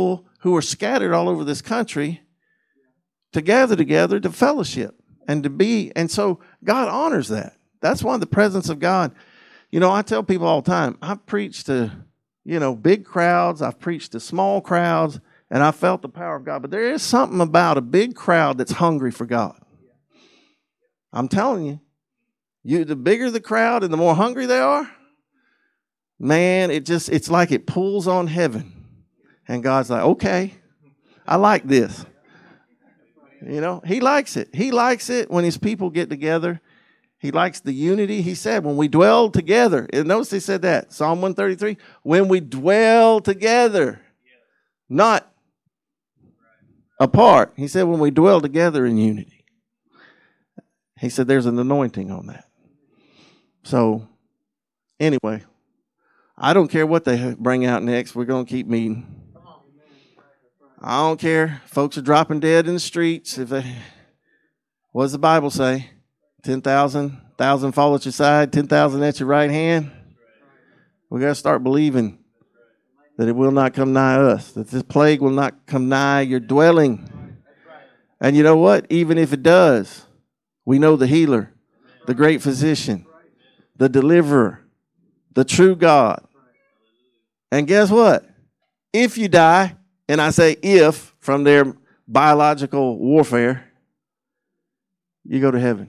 who are scattered all over this country to gather together to fellowship and to be. And so God honors that. That's why the presence of God. You know, I tell people all the time, I've preached to, you know, big crowds. I've preached to small crowds, and I felt the power of God. But there is something about a big crowd that's hungry for God. I'm telling you, you the bigger the crowd and the more hungry they are, man, it just, it's like it pulls on heaven. And God's like, okay, I like this. You know, he likes it. He likes it when his people get together. He likes the unity. He said, when we dwell together. And notice he said that. Psalm one thirty-three. When we dwell together, not apart. He said, when we dwell together in unity. He said, there's an anointing on that. So, anyway, I don't care what they bring out next. We're going to keep meeting. I don't care. Folks are dropping dead in the streets. If they, what does the Bible say? ten thousand, one thousand fall at your side, ten thousand at your right hand. We got to start believing that it will not come nigh us, that this plague will not come nigh your dwelling. And you know what? Even if it does, we know the healer, the great physician, the deliverer, the true God. And guess what? If you die, and I say if, from their biological warfare, you go to heaven.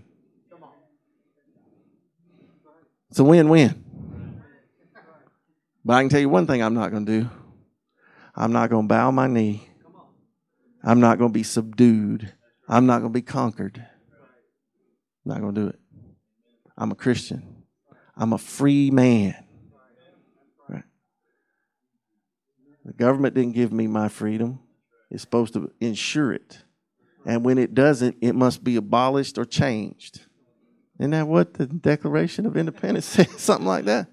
It's a win-win. But I can tell you one thing I'm not going to do. I'm not going to bow my knee. I'm not going to be subdued. I'm not going to be conquered. I'm not going to do it. I'm a Christian. I'm a free man. Right? The government didn't give me my freedom. It's supposed to ensure it. And when it doesn't, it must be abolished or changed. Isn't that what the Declaration of Independence says? Something like that.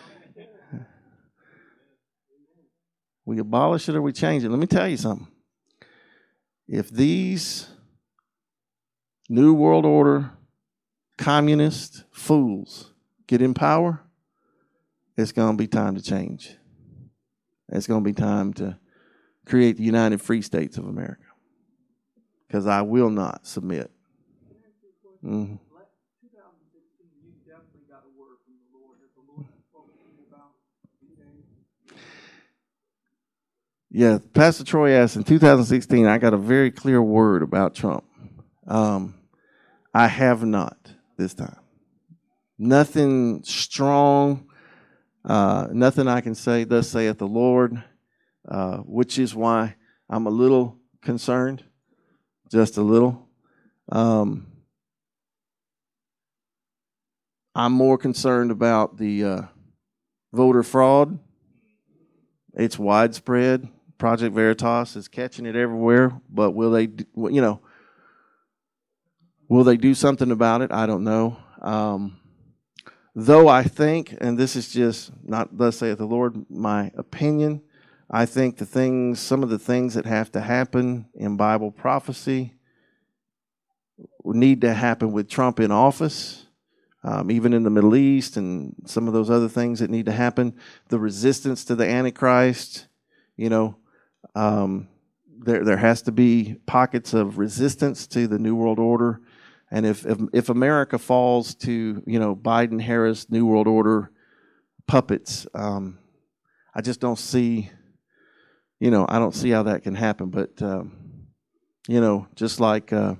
We abolish it or we change it. Let me tell you something. If these New World Order communist fools get in power, it's going to be time to change. It's going to be time to create the United Free States of America. Because I will not submit. Mm-hmm. Yeah, Pastor Troy asked, in two thousand sixteen, I got a very clear word about Trump. Um, I have not this time. Nothing strong, uh, nothing I can say, thus saith the Lord, uh, which is why I'm a little concerned, just a little. Um, I'm more concerned about the uh, voter fraud. It's widespread. Project Veritas is catching it everywhere, but will they, you know, will they do something about it? I don't know. Um, though I think, and this is just not thus saith the Lord, my opinion, I think the things, some of the things that have to happen in Bible prophecy need to happen with Trump in office. Um, even in the Middle East and some of those other things that need to happen, the resistance to the Antichrist, you know, um, there there has to be pockets of resistance to the New World Order, and if if, if America falls to, you know, Biden, Harris, New World Order puppets, um, I just don't see, you know, I don't see how that can happen. But um, you know, just like uh,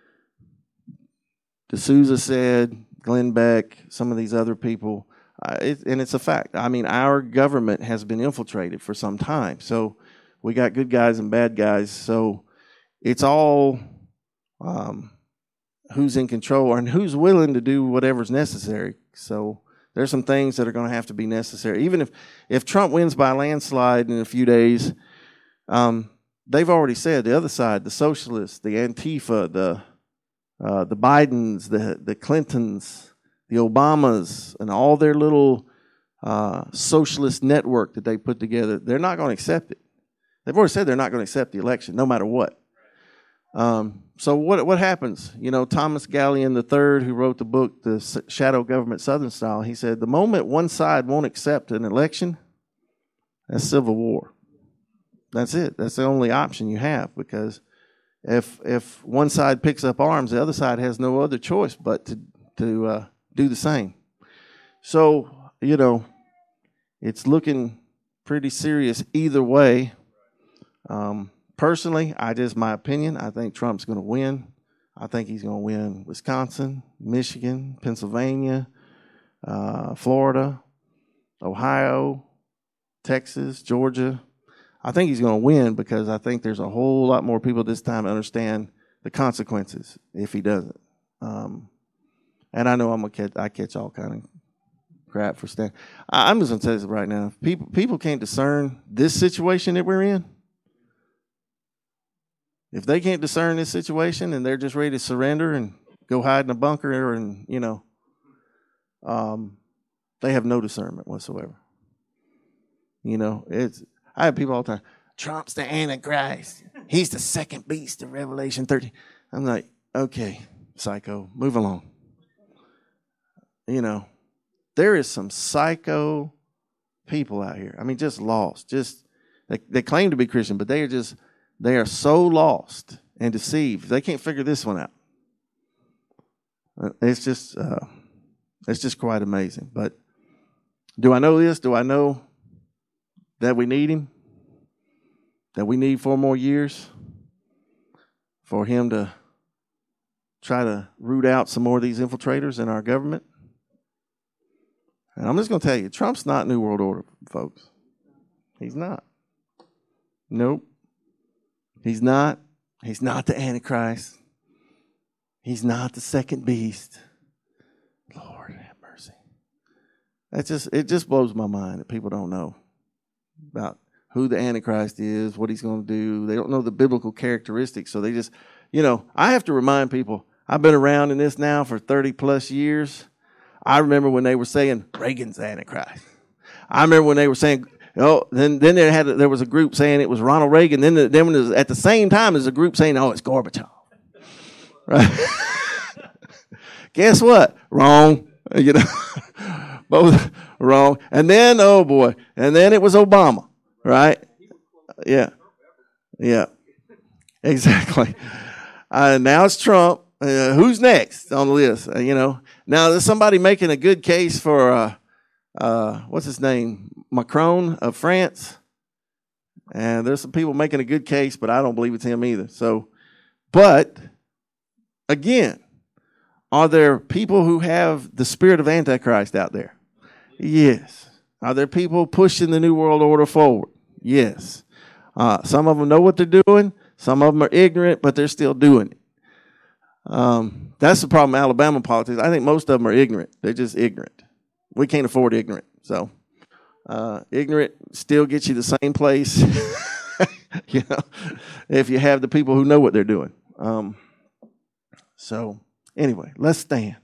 D'Souza said, Glenn Beck, some of these other people, uh, it, and it's a fact. I mean, our government has been infiltrated for some time. So we got good guys and bad guys. So it's all um, who's in control and who's willing to do whatever's necessary. So there's some things that are going to have to be necessary. Even if, if Trump wins by a landslide in a few days, um, they've already said the other side, the socialists, the Antifa, the Uh, the Bidens, the the Clintons, the Obamas, and all their little uh, socialist network that they put together, they're not going to accept it. They've already said they're not going to accept the election, no matter what. Um, so what what happens? You know, Thomas Gallion the third, who wrote the book, The Shadow Government Southern Style, he said, the moment one side won't accept an election, that's civil war. That's it. That's the only option you have, because if if one side picks up arms, the other side has no other choice but to to uh, do the same. So, you know, it's looking pretty serious either way. Um, personally, I just, my opinion, I think Trump's going to win. I think he's going to win Wisconsin, Michigan, Pennsylvania, uh, Florida, Ohio, Texas, Georgia. I think he's going to win because I think there's a whole lot more people this time understand the consequences if he doesn't. Um, and I know I'm gonna catch, I catch all kind of crap for standing. I'm just gonna tell you right now, people people can't discern this situation that we're in. If they can't discern this situation and they're just ready to surrender and go hide in a bunker, and you know, um, they have no discernment whatsoever. You know, it's. I have people all the time. Trump's the Antichrist. He's the second beast of Revelation thirteen. I'm like, okay, psycho, move along. You know, there is some psycho people out here. I mean, just lost. Just they, they claim to be Christian, but they are just they are so lost and deceived. They can't figure this one out. It's just uh, it's just quite amazing. But do I know this? Do I know that we need him? That we need four more years for him to try to root out some more of these infiltrators in our government? And I'm just going to tell you, Trump's not New World Order, folks. He's not. Nope. He's not. He's not the Antichrist. He's not the second beast. Lord have mercy. That just it just blows my mind that people don't know about who the Antichrist is, what he's going to do. They don't know the biblical characteristics, so they just, you know, I have to remind people, I've been around in this now for thirty plus years. I remember when they were saying Reagan's Antichrist. I remember when they were saying, oh, then then there had there was a group saying it was Ronald Reagan. Then the, then when it was, at the same time, there's a group saying, oh, it's Gorbachev. Right? Guess what? Wrong. You know, both wrong. And then, oh boy, and then it was Obama. Right? Yeah. Yeah. Exactly. Uh, now it's Trump. Uh, who's next on the list? Uh, you know. Now there's somebody making a good case for uh, uh, what's his name, Macron of France, and there's some people making a good case, but I don't believe it's him either. So, but again, are there people who have the spirit of Antichrist out there? Yes. Are there people pushing the New World Order forward? Yes. Uh, some of them know what they're doing. Some of them are ignorant, but they're still doing it. Um, that's the problem with Alabama politics. I think most of them are ignorant. They're just ignorant. We can't afford ignorant. So uh, ignorant still gets you the same place, you know, if you have the people who know what they're doing. Um, so anyway, let's stand.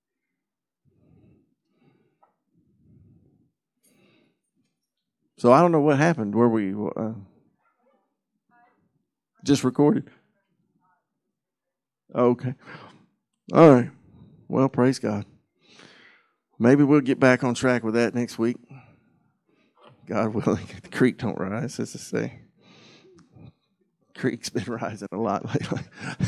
So I don't know what happened. Were we uh, just recorded? Okay. All right. Well, praise God. Maybe we'll get back on track with that next week. God willing, the creek don't rise, as they say. Creek's been rising a lot lately.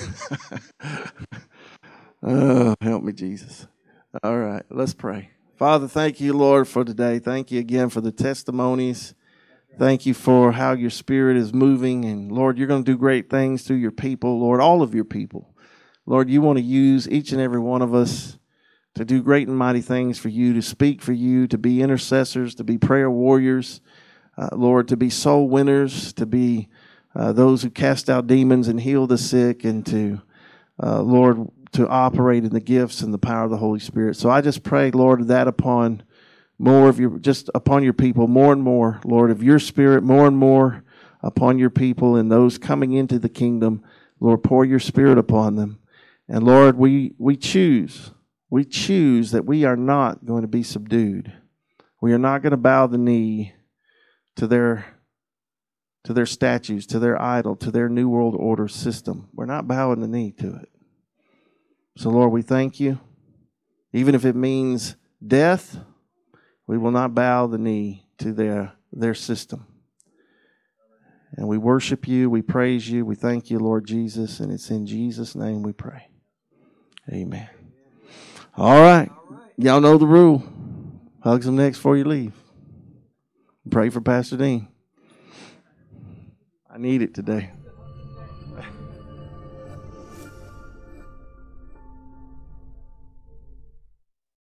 Oh, help me, Jesus. All right, let's pray. Father, thank you, Lord, for today. Thank you again for the testimonies. Thank you for how your Spirit is moving. And, Lord, you're going to do great things through your people, Lord, all of your people. Lord, you want to use each and every one of us to do great and mighty things for you, to speak for you, to be intercessors, to be prayer warriors, uh, Lord, to be soul winners, to be uh, those who cast out demons and heal the sick, and to, uh, Lord, to operate in the gifts and the power of the Holy Spirit. So I just pray, Lord, that upon more of your, just upon your people, more and more, Lord, of your Spirit, more and more upon your people and those coming into the kingdom. Lord, pour your Spirit upon them. And Lord, we, we choose, we choose that we are not going to be subdued. We are not going to bow the knee to their, to their statues, to their idol, to their New World Order system. We're not bowing the knee to it. So Lord, we thank you. Even if it means death, we will not bow the knee to their, their system. And we worship you. We praise you. We thank you, Lord Jesus. And it's in Jesus' name we pray. Amen. All right. Y'all know the rule. Hug some necks before you leave. Pray for Pastor Dean. I need it today.